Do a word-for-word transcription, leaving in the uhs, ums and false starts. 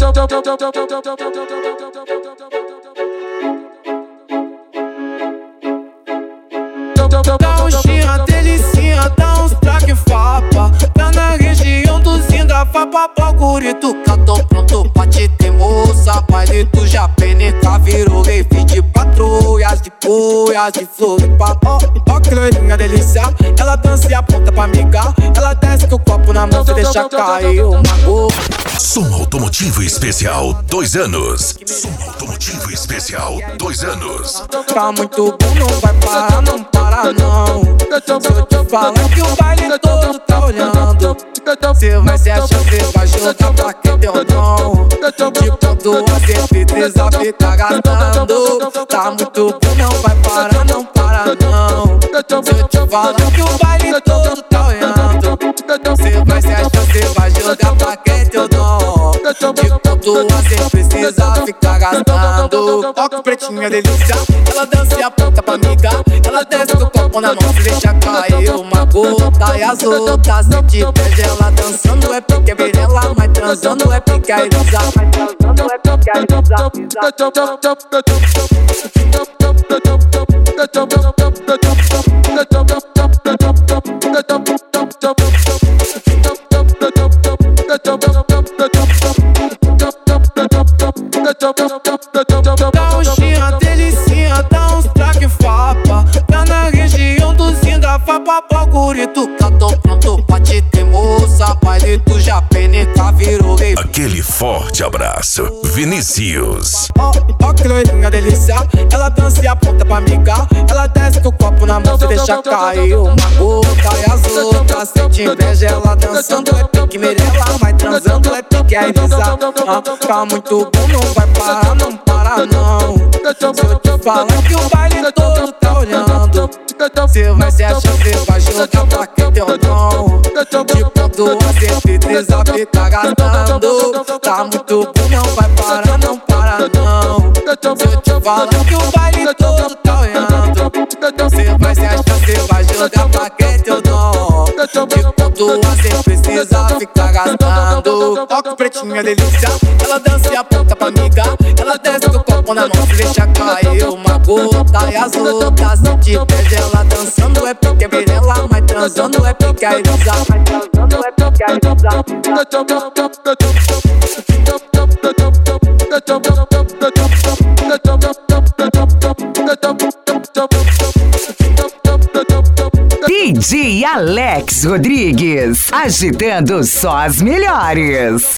Dá um xinha, delicinha, dá uns traque fapa. Tá na região do Zinga, fapa, bagurito. Tô pronto pra te ter, moça. Baile do Japeneca virou rave de patrulhas, de cuias, de Floripa. Ó, ó que loirinha delícia, ela dança e aponta pra amiga. Ela desce com o copo na mão, cê deixa cair uma gota. Som Automotivo Especial, dois anos. Som Automotivo Especial, dois anos. Tá muito bom, não vai parar, não para não. Se eu te falar que o baile todo tá olhando, cê vai se achar, cê vai jogar pra que teu dom. De quando a certeza fica gastando. Tá muito bom, não vai parar, não para não. Se eu te falar que o baile todo tá olhando, cê vai se achar, cê vai jogar pra que teu dom. De quando a cê precisa ficar gastando. Toque pretinha delícia, ela dança e aponta pra amiga. Ela desce com o copo na mão, se deixa cair uma gota. E as outras se te pede, ela dançando é pique virela, mas transando é pique a Elisa. Mas transando é pique a Elisa. Dá um xinha, delicinha, dá uns traque fapa. Tá na região do Zinga, fapa, bagurito. Tô pronto pra te ter, moça. Baile do Japeneca virou rei. Aquele forte abraço, Vinícius. Ó, ó que loirinha delícia, ela dança e aponta pra amiga. Ela desce com o copo na mão, cê deixa cair uma gota. E as outras se te inveja, ela dançando é pique merela, mas transando é pique a Elisa. Ah, tá muito bom, não vai parar, não para não. Se eu te falar que o baile todo tá olhando, cê vai se achar, cê vai jogar pra que teu dom. De quando a certeza fica gastando. Tá muito bom, não vai parar, não para não. Se eu te falar que o baile todo tá olhando, cê vai se achar, cê vai jogar pra que teu dom. De quando a cê precisa ficar gastando. Toque pretinha delícia, ela dança e aponta pra amiga. Ela desce com o copo na mão, se deixa cair uma gota. E as outras se te pede, ela dançando é pique virela, mas transando é pique a Elisa. Mas transando é pique a Elisa. D J Alex Rodrigues, agitando só as melhores.